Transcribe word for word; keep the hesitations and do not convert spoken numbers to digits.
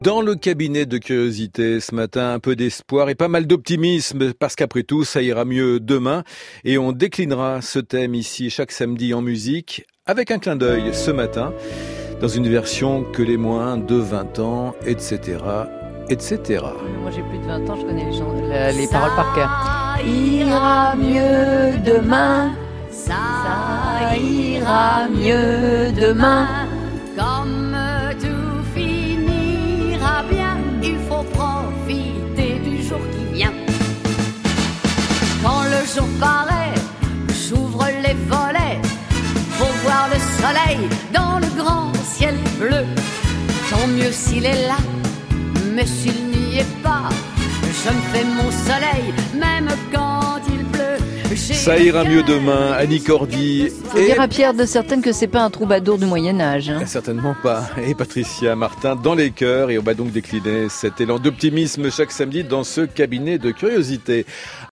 Dans le cabinet de curiosité ce matin, un peu d'espoir et pas mal d'optimisme parce qu'après tout, ça ira mieux demain et on déclinera ce thème ici chaque samedi en musique avec un clin d'œil ce matin dans une version que les moins de vingt ans, et cetera, et cetera. Moi j'ai plus de vingt ans, je connais les, gens, les, les paroles par cœur. Ça ira mieux demain, ça ira mieux demain, comme tout finira bien, il faut profiter du jour qui vient. Quand le jour paraît, j'ouvre les volets pour voir le soleil dans le grand ciel bleu. Tant mieux s'il est là, mais s'il n'y est pas, je me fais mon soleil, même quand il pleut. J'ai Ça ira mieux demain, Annie Cordy. Faut et... dire à Pierre de Certaines que c'est pas un troubadour du Moyen-Âge. Hein. Certainement pas. Et Patricia Martin dans les chœurs. Et on va donc décliner cet élan d'optimisme chaque samedi dans ce cabinet de curiosité.